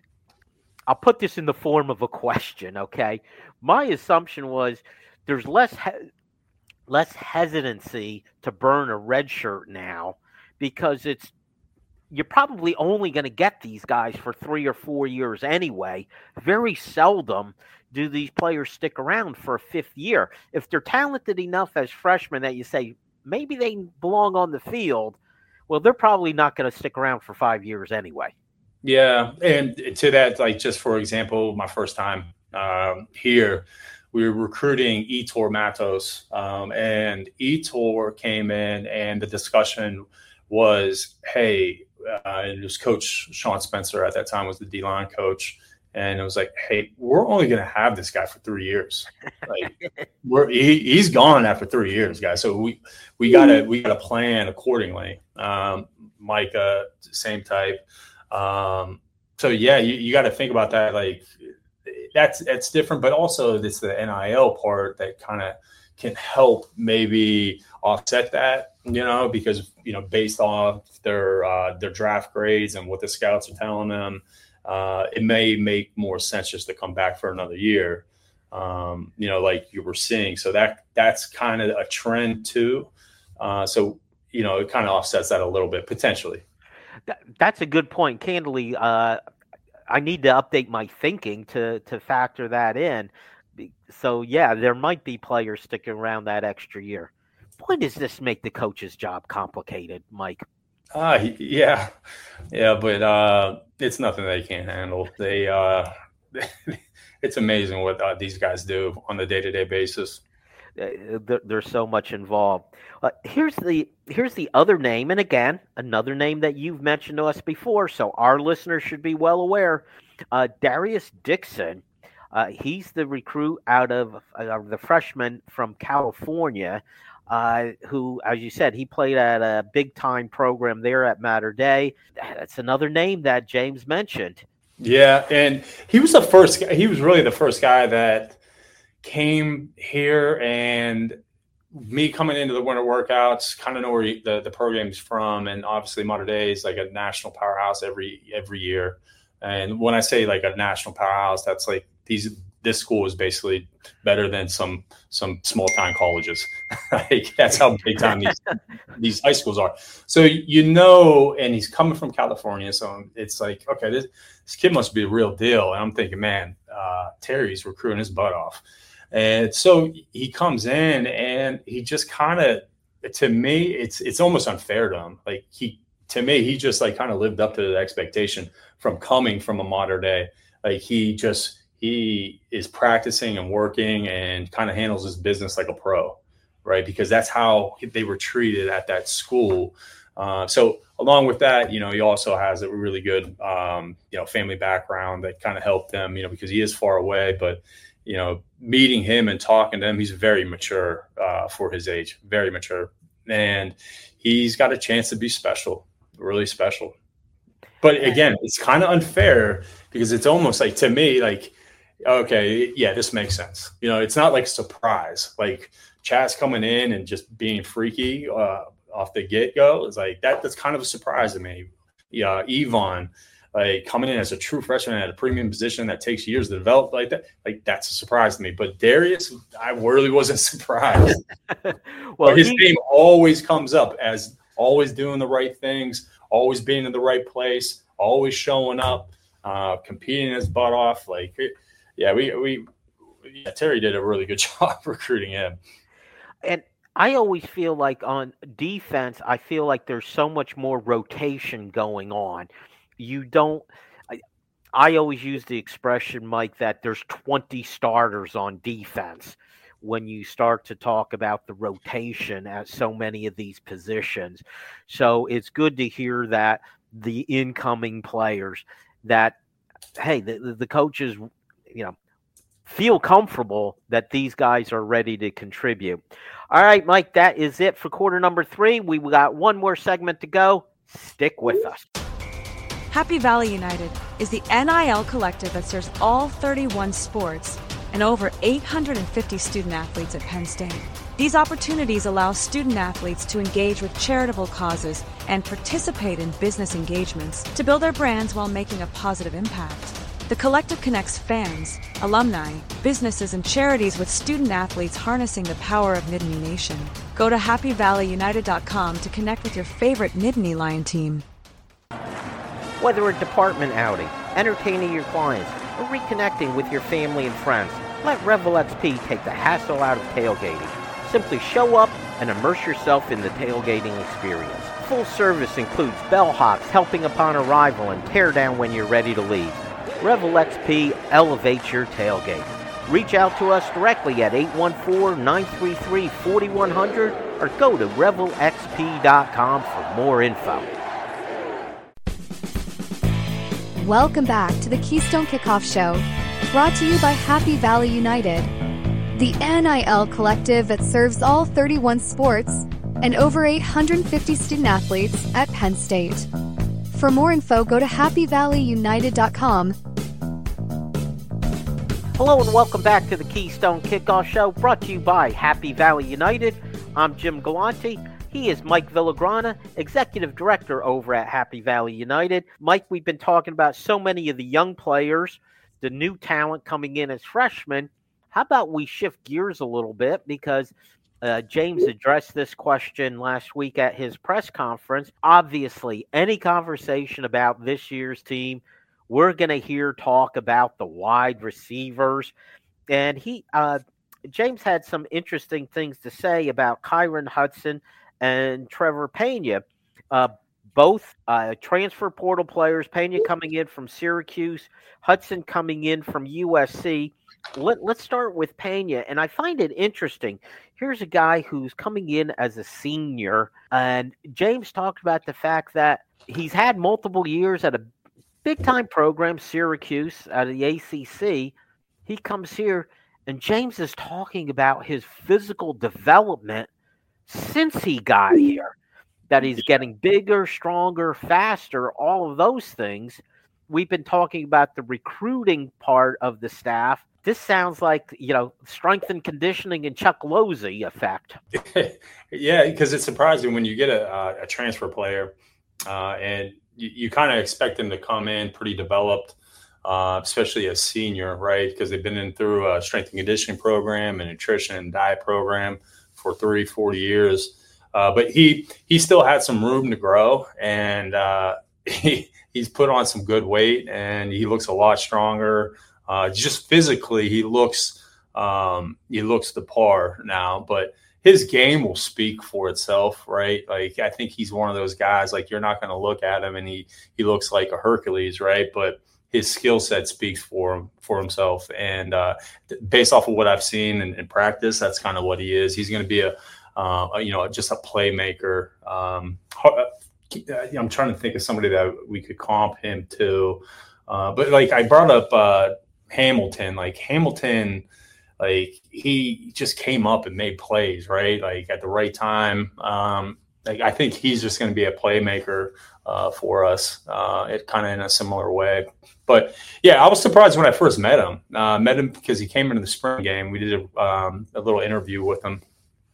I'll put this in the form of a question, okay? My assumption was there's less he- less hesitancy to burn a red shirt now because it's you're probably only going to get these guys for three or four years anyway. Very seldom do these players stick around for a fifth year. If they're talented enough as freshmen that you say maybe they belong on the field, well, they're probably not going to stick around for five years anyway. Yeah, and to that, like just for example, my first time um, here, we were recruiting Etor Matos, um, and Etor came in, and the discussion was, hey, uh, and it was Coach Sean Spencer at that time was the D-line coach, and it was like, hey, we're only going to have this guy for three years. Like, we're he, he's gone after three years, guys. So we we gotta we gotta plan accordingly. Um, Micah, same type. Um, so yeah, you, you got to think about that. Like that's, that's different, but also it's the N I L part that kind of can help maybe offset that, you know, because, you know, based off their, uh, their draft grades and what the scouts are telling them, uh, it may make more sense just to come back for another year. Um, you know, like you were seeing. So that, that's kind of a trend too. Uh, so, you know, it kind of offsets that a little bit potentially. That, that's a good point. Candidly, uh, I need to update my thinking to to factor that in. So, yeah, there might be players sticking around that extra year. Boy, does this make the coach's job complicated, Mike? Uh, yeah. Yeah, but uh, it's nothing they can't handle. They uh, It's amazing what uh, these guys do on a day-to-day basis. There's so much involved. Uh, here's the here's the other name, and again, another name that you've mentioned to us before, so our listeners should be well aware. Uh, Darius Dixon, uh, he's the recruit out of uh, the freshman from California, uh, who, as you said, he played at a big-time program there at Mater Dei. That's another name that James mentioned. Yeah, and he was the first. He was really the first guy that came here, and me coming into the winter workouts, kind of know where he, the, the program's from. And obviously Mater Dei is like a national powerhouse every, every year. And when I say like a national powerhouse, that's like these, this school is basically better than some, some small town colleges. Like that's how big time these, these high schools are. So, you know, and he's coming from California. So it's like, okay, this, this kid must be a real deal. And I'm thinking, man, uh, Terry's recruiting his butt off. And so he comes in and he just kind of, to me, it's it's almost unfair to him. Like he, to me, he just like kind of lived up to the expectation from coming from a Mater Dei. Like he just, he is practicing and working and kind of handles his business like a pro, right? Because that's how they were treated at that school. Uh, so along with that, you know, he also has a really good, um, you know, family background that kind of helped them, you know, because he is far away, but you know, meeting him and talking to him, he's very mature uh, for his age, very mature. and he's got a chance to be special, really special. But again, it's kind of unfair because it's almost like, to me, like, okay, yeah, this makes sense. You know, it's not like a surprise. Like Chaz coming in and just being freaky uh, off the get-go is like that. That's kind of a surprise to me. Yeah, Yvonne, like coming in as a true freshman at a premium position that takes years to develop like that, like that's a surprise to me. But Darius, I really wasn't surprised. Well, his he, name always comes up as always doing the right things, always being in the right place, always showing up, uh, competing his butt off. Like, yeah, we we yeah, Terry did a really good job recruiting him. And I always feel like on defense, I feel like there's so much more rotation going on. You don't I, I always use the expression, Mike, that there's twenty starters on defense when you start to talk about the rotation at so many of these positions. So it's good to hear that the incoming players that, hey, the, the coaches, you know, feel comfortable that these guys are ready to contribute. All right, Mike, that is it for quarter number three. We got one more segment to go. Stick with us. Happy Valley United is the N I L collective that serves all thirty-one sports and over eight hundred fifty student athletes at Penn State. These opportunities allow student athletes to engage with charitable causes and participate in business engagements to build their brands while making a positive impact. The collective connects fans, alumni, businesses, and charities with student athletes harnessing the power of Nittany Nation. Go to happy valley united dot com to connect with your favorite Nittany Lion team. Whether a department outing, entertaining your clients, or reconnecting with your family and friends, let Revel X P take the hassle out of tailgating. Simply show up and immerse yourself in the tailgating experience. Full service includes bellhops helping upon arrival and tear down when you're ready to leave. Revel X P elevates your tailgate. Reach out to us directly at eight one four, nine three three, four one zero zero or go to revel x p dot com for more info. Welcome back to the Keystone Kickoff Show, brought to you by Happy Valley United, the N I L collective that serves all thirty-one sports and over eight hundred fifty student athletes at Penn State. For more info, go to happy valley united dot com. Hello and welcome back to the Keystone Kickoff Show, brought to you by Happy Valley United. I'm Jim Galante. He is Mike Villagrana, Executive Director over at Happy Valley United. Mike, we've been talking about so many of the young players, the new talent coming in as freshmen. How about we shift gears a little bit, because uh, James addressed this question last week at his press conference. Obviously, any conversation about this year's team, we're going to hear talk about the wide receivers. And he, uh, James had some interesting things to say about Kyron Hudson and Trevor Pena, uh, both uh, transfer portal players. Pena coming in from Syracuse, Hudson coming in from U S C. Let, let's start with Pena, and I find it interesting. Here's a guy who's coming in as a senior, and James talked about the fact that he's had multiple years at a big-time program, Syracuse, out of the A C C. He comes here, and James is talking about his physical development since he got here, that he's getting bigger, stronger, faster, all of those things. We've been talking about the recruiting part of the staff. This sounds like, you know, strength and conditioning and Chuck Losey effect. Yeah, because it's surprising when you get a, a transfer player uh, and you, you kind of expect them to come in pretty developed, uh, especially a senior, right? Because they've been in through a strength and conditioning program, a nutrition and diet program for three, four years. Uh, but he he still had some room to grow, and uh, he he's put on some good weight, and he looks a lot stronger. Uh, just physically, he looks um, he looks the par now. But his game will speak for itself, right? Like, I think he's one of those guys, like, you're not going to look at him and he he looks like a Hercules, right? But his skill set speaks for him, for himself. And uh, based off of what I've seen in, in practice, that's kind of what he is. He's going to be a, uh, a, you know, just a playmaker. Um, I'm trying to think of somebody that we could comp him to. Uh, but, like, I brought up uh, Hamilton. Like, Hamilton, like he just came up and made plays, right? Like at the right time. Um, like I think he's just going to be a playmaker uh, for us, uh, it kind of in a similar way. But yeah, I was surprised when I first met him. Uh, met him because he came into the spring game. We did a, um, a little interview with him,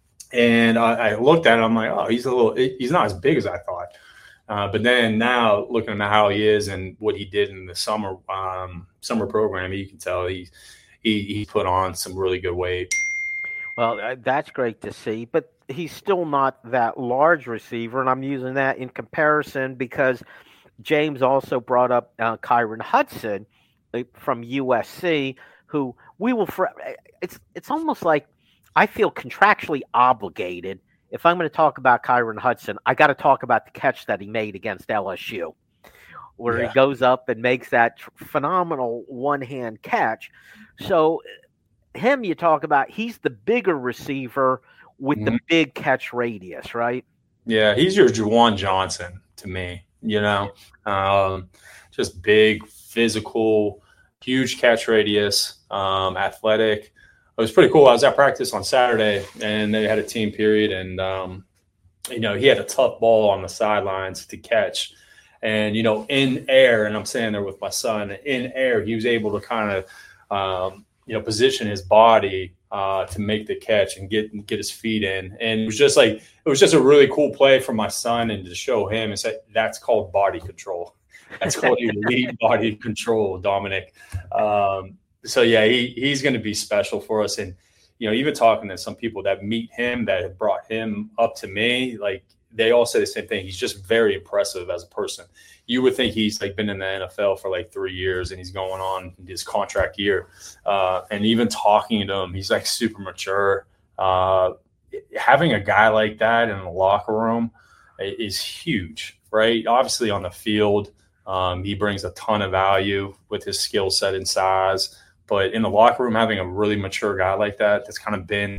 and I, I looked at him. I'm like, oh, he's a little. He's not as big as I thought. Uh, but then now looking at how he is and what he did in the summer um, summer program, you can tell he he he put on some really good weight. Well, uh, that's great to see, but he's still not that large receiver, and I'm using that in comparison because James also brought up uh, Kyron Hudson uh, from U S C, who we will. For, it's it's almost like I feel contractually obligated. If I'm going to talk about Kyron Hudson, I got to talk about the catch that he made against L S U, where yeah. he goes up and makes that phenomenal one-hand catch. So him, you talk about, he's the bigger receiver with mm-hmm. the big catch radius, right? Yeah, he's your Juwan Johnson to me, you know, um, just big, physical, huge catch radius, um, athletic. It was pretty cool. I was at practice on Saturday, and they had a team period, and um, you know, he had a tough ball on the sidelines to catch, and you know, in air, and I'm standing there with my son. In air, he was able to kind of, um, you know, position his body uh, to make the catch and get get his feet in, and it was just like it was just a really cool play for my son, and to show him and say that's called body control. That's called elite body control, Dominic. Um, So, yeah, he, he's going to be special for us. And, you know, even talking to some people that meet him that have brought him up to me, like they all say the same thing. He's just very impressive as a person. You would think he's like been in the N F L for like three years and he's going on his contract year. Uh, and even talking to him, he's like super mature. Uh, having a guy like that in the locker room is huge, right? Obviously on the field, um, he brings a ton of value with his skill set and size. But in the locker room, having a really mature guy like that, that's kind of been,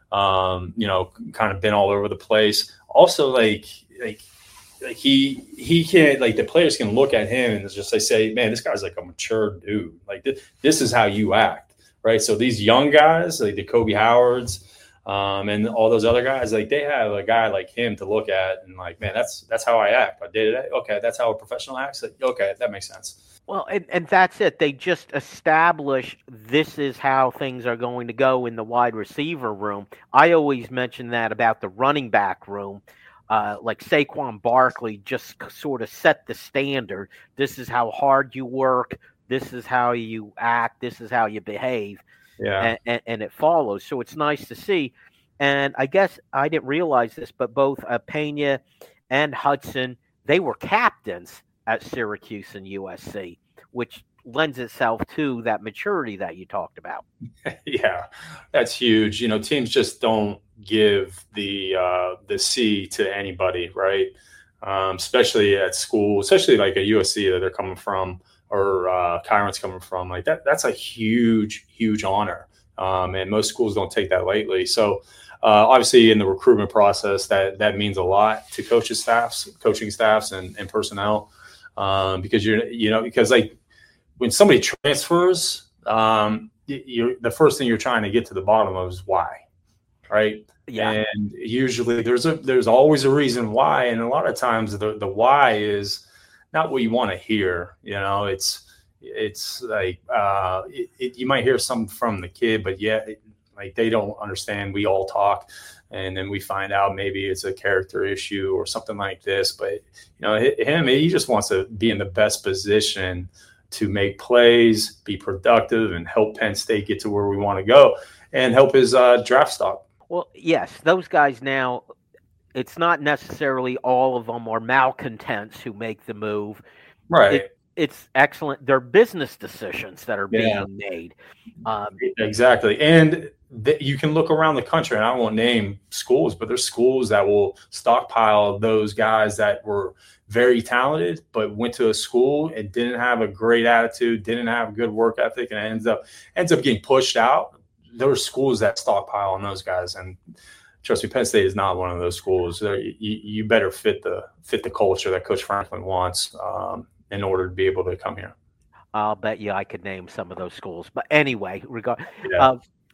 um, you know, kind of been all over the place. Also, like, like, like he he can't, like, the players can look at him and just they say, man, this guy's like a mature dude. Like, this, this is how you act, right? So these young guys, like the Kobe Howards, um, and all those other guys, like they have a guy like him to look at and like, man, that's that's how I act. I did it. Okay, that's how a professional acts. Like, okay, that makes sense. Well, and, and that's it. They just establish this is how things are going to go in the wide receiver room. I always mention that about the running back room. Uh, like Saquon Barkley just sort of set the standard. This is how hard you work. This is how you act. This is how you behave. Yeah. And, and, and it follows. So it's nice to see. And I guess I didn't realize this, but both uh, Pena and Hudson, they were captains at Syracuse and U S C, which lends itself to that maturity that you talked about. Yeah, that's huge. You know, teams just don't give the uh, the C to anybody, right? Um, especially at school, especially like a U S C that they're coming from, or uh, Kyron's coming from. Like that, that's a huge, huge honor. Um, and most schools don't take that lightly. So uh, obviously in the recruitment process, that that means a lot to coaches, staffs, coaching staffs, and, and personnel. Um, because you're, you know, because like when somebody transfers, um, you're the first thing you're trying to get to the bottom of is why, right? Yeah. And usually there's a there's always a reason why, and a lot of times the the why is not what you want to hear. You know, it's it's like uh, it, it, you might hear something from the kid, but yeah, it, like they don't understand. We all talk. And then we find out maybe it's a character issue or something like this. But, you know, him, he just wants to be in the best position to make plays, be productive, and help Penn State get to where we want to go and help his uh, draft stock. Well, yes, those guys now, it's not necessarily all of them are malcontents who make the move. Right. It, it's excellent. They're business decisions that are being yeah. made. Um, exactly. And th- you can look around the country, and I won't name schools, but there's schools that will stockpile those guys that were very talented, but went to a school and didn't have a great attitude, didn't have a good work ethic, and ends up ends up getting pushed out. There are schools that stockpile on those guys, and trust me, Penn State is not one of those schools. You, you better fit the fit the culture that Coach Franklin wants um, in order to be able to come here. I'll bet you I could name some of those schools. But anyway, regard yeah. uh,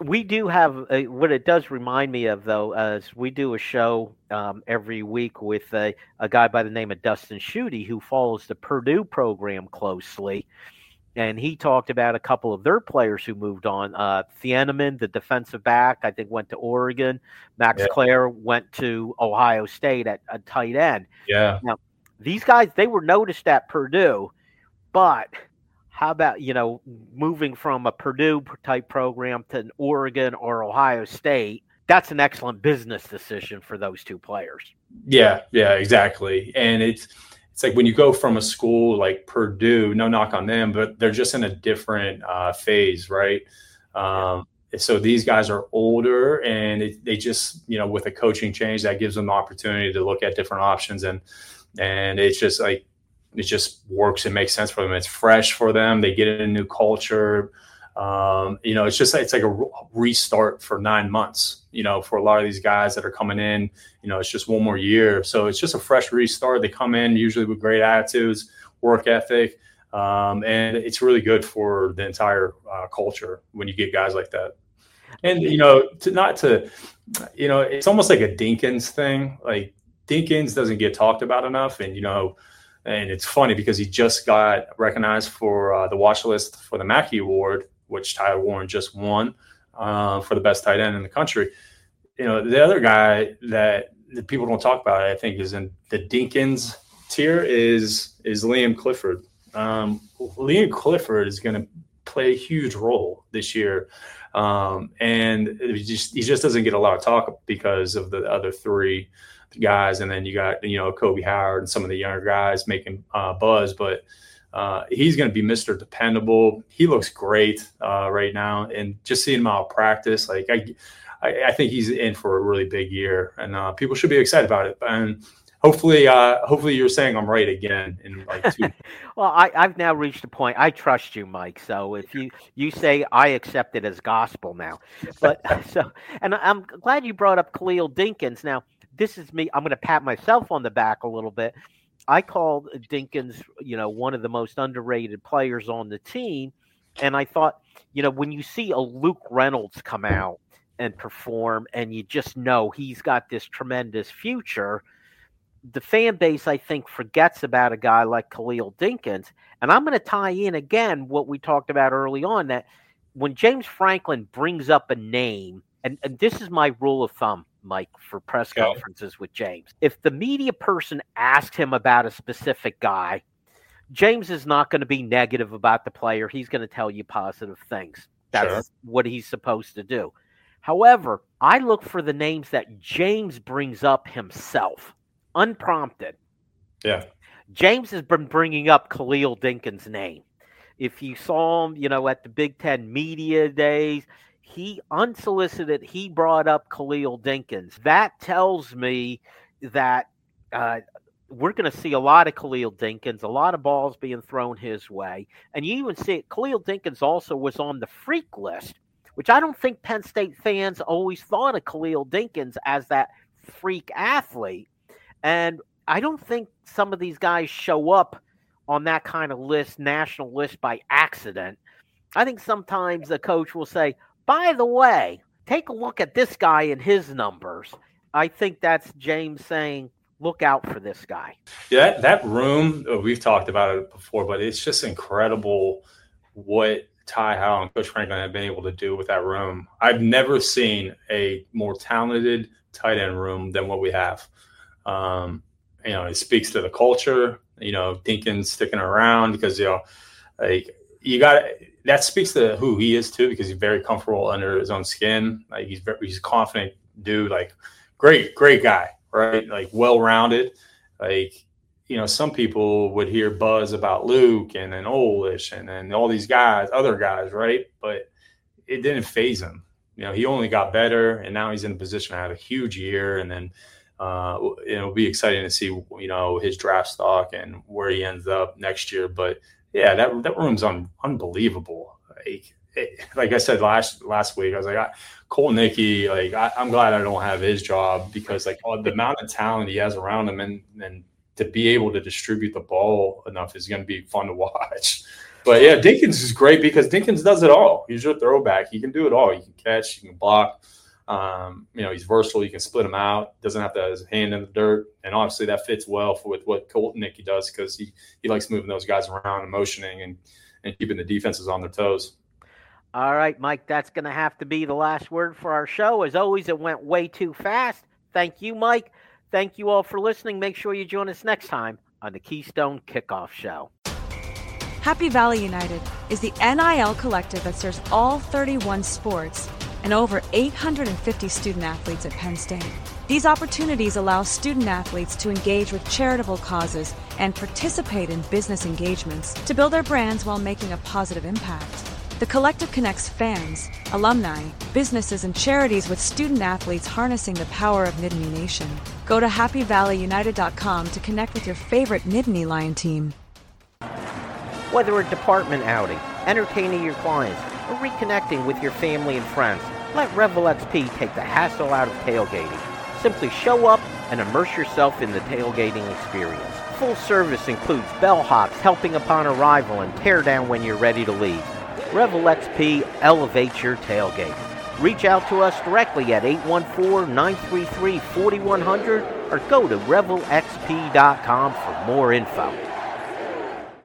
We do have a, what it does remind me of, though, is we do a show um, every week with a, a guy by the name of Dustin Schutte who follows the Purdue program closely. And he talked about a couple of their players who moved on. Uh, Thieneman, the defensive back, I think went to Oregon. Max Yeah. Clare went to Ohio State at a tight end. Yeah. Now, these guys, they were noticed at Purdue, but how about, you know, moving from a Purdue type program to an Oregon or Ohio State? That's an excellent business decision for those two players. Yeah, yeah, exactly. And it's it's like when you go from a school like Purdue, no knock on them, but they're just in a different uh, phase, right? Um, so these guys are older, and it, they just, you know, with a coaching change, that gives them the opportunity to look at different options, and and it's just like it just works and makes sense for them. It's fresh for them. They get in a new culture. Um, you know, it's just it's like a restart for nine months. You know, for a lot of these guys that are coming in, you know, it's just one more year. So it's just a fresh restart. They come in usually with great attitudes, work ethic, um, and it's really good for the entire uh, culture when you get guys like that. And, you know, to not to, you know, it's almost like a Dinkins thing. Like Dinkins doesn't get talked about enough. And, you know, and it's funny because he just got recognized for uh, the watch list for the Mackey Award, which Tyler Warren just won uh, for the best tight end in the country. You know, the other guy that, that people don't talk about, I think, is in the Dinkins tier is is Liam Clifford. Um, Liam Clifford is going to play a huge role this year. Um, and he just, he just doesn't get a lot of talk because of the other three guys. And then you got, you know, Kobe Howard and some of the younger guys making uh, buzz. But uh, he's going to be Mister Dependable. He looks great uh, right now. And just seeing him out practice, like I, I, I think he's in for a really big year. And uh, people should be excited about it. And hopefully, uh, hopefully you're saying I'm right again in like two. Well, I, I've now reached a point. I trust you, Mike. So if you, you say I accept it as gospel now, but so, and I'm glad you brought up Khalil Dinkins. Now, this is me. I'm going to pat myself on the back a little bit. I called Dinkins, you know, one of the most underrated players on the team. And I thought, you know, when you see a Luke Reynolds come out and perform and you just know he's got this tremendous future, the fan base, I think, forgets about a guy like Khalil Dinkins. And I'm going to tie in again what we talked about early on, that when James Franklin brings up a name, and, and this is my rule of thumb, Mike, for press Okay. conferences with James. If the media person asks him about a specific guy, James is not going to be negative about the player. He's going to tell you positive things. That's Sure. what he's supposed to do. However, I look for the names that James brings up himself, unprompted. Yeah. James has been bringing up Khalil Dinkins' name. If you saw him, you know, at the Big Ten media days, he unsolicited, he brought up Khalil Dinkins. That tells me that uh, we're going to see a lot of Khalil Dinkins, a lot of balls being thrown his way. And you even see it, Khalil Dinkins also was on the freak list, which I don't think Penn State fans always thought of Khalil Dinkins as that freak athlete. And I don't think some of these guys show up on that kind of list, national list, by accident. I think sometimes a coach will say, by the way, take a look at this guy and his numbers. I think that's James saying, look out for this guy. Yeah, that, that room, we've talked about it before, but it's just incredible what Ty Howell and Coach Franklin have been able to do with that room. I've never seen a more talented tight end room than what we have. Um, you know, it speaks to the culture, you know, Dinkins sticking around because, you know, like you got that speaks to who he is too, because he's very comfortable under his own skin. Like he's very, he's a confident dude, like great, great guy, right? Like well-rounded. Like, you know, some people would hear buzz about Luke and then Olish and then all these guys, other guys, right? But it didn't faze him. You know, he only got better, and now he's in a position to have a huge year. And then uh, it'll be exciting to see, you know, his draft stock and where he ends up next year. But yeah, that that room's un, unbelievable. Like, it, like I said last last week, I was like, I, Cole Nicky, like I, I'm glad I don't have his job, because like all, the amount of talent he has around him, and and to be able to distribute the ball enough is going to be fun to watch. But yeah, Dinkins is great because Dinkins does it all. He's your throwback. He can do it all. He can catch, he can block. Um, you know, he's versatile. You can split him out. Doesn't have to have his hand in the dirt. And obviously that fits well for, with what Colton Nicky does because he, he likes moving those guys around and motioning and, and keeping the defenses on their toes. All right, Mike, that's going to have to be the last word for our show. As always, it went way too fast. Thank you, Mike. Thank you all for listening. Make sure you join us next time on the Keystone Kickoff Show. Happy Valley United is the N I L collective that serves all thirty-one sports and over eight hundred fifty student athletes at Penn State. These opportunities allow student athletes to engage with charitable causes and participate in business engagements to build their brands while making a positive impact. The collective connects fans, alumni, businesses, and charities with student athletes harnessing the power of Nittany Nation. Go to happy valley united dot com to connect with your favorite Nittany Lion team. Whether a department outing, entertaining your clients, or reconnecting with your family and friends, let Revel X P take the hassle out of tailgating. Simply show up and immerse yourself in the tailgating experience. Full service includes bellhops helping upon arrival and tear down when you're ready to leave. Revel X P elevates your tailgate. Reach out to us directly at eight one four, nine three three, four one zero zero or go to revel x p dot com for more info.